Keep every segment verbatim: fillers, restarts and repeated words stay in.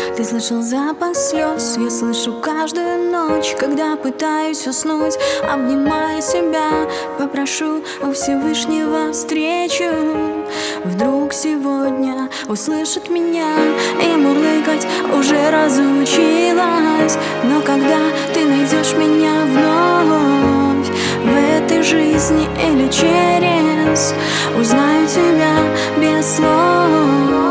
Ты слышал запах слез, я слышу каждую ночь, когда пытаюсь уснуть, обнимая себя, попрошу у Всевышнего встречу. Вдруг сегодня услышит меня и мурлыкать уже разучилась. Но когда ты найдешь меня вновь в этой жизни или через, узнаю тебя без слов.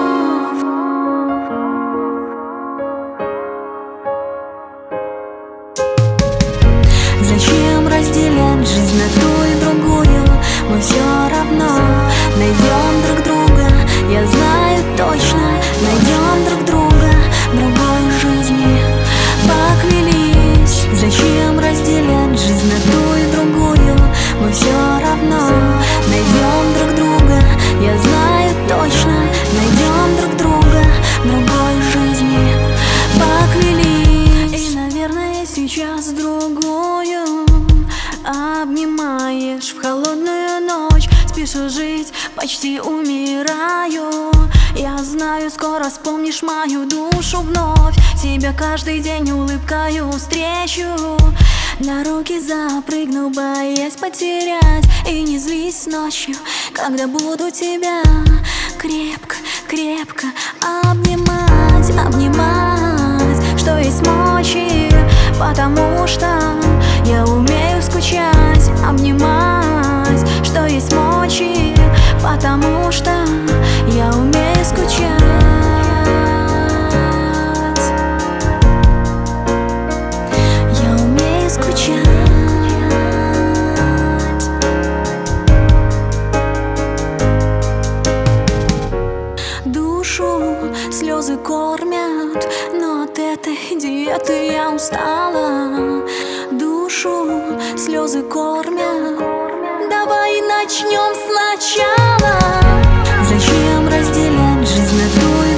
Зачем разделять жизнь на ту и другую? Мы все равно найдем друг друга. Я знаю точно, найдем друг друга в другой жизни. Поклялись. Зачем разделять жизнь на ту и другую? Мы все равно найдем друг друга. Я знаю точно, найдем друг друга в другой жизни. Поклялись. И, наверное, сейчас другую обнимаешь в холодную ночь. Спешу жить, почти умираю. Я знаю, скоро вспомнишь мою душу вновь. Тебя каждый день улыбкою встречу. На руки запрыгну, боясь потерять. И не злись ночью, когда буду тебя крепко, крепко обнимать, обнимать, что есть мочи. Потому что я умею скучать, обнимать, что есть мочи. Потому что я умею скучать. Я умею скучать. Душу слезы кормят, но от этой диеты я устала. Душу слезы кормят. Давай начнем сначала. Зачем разделять жизнь на ту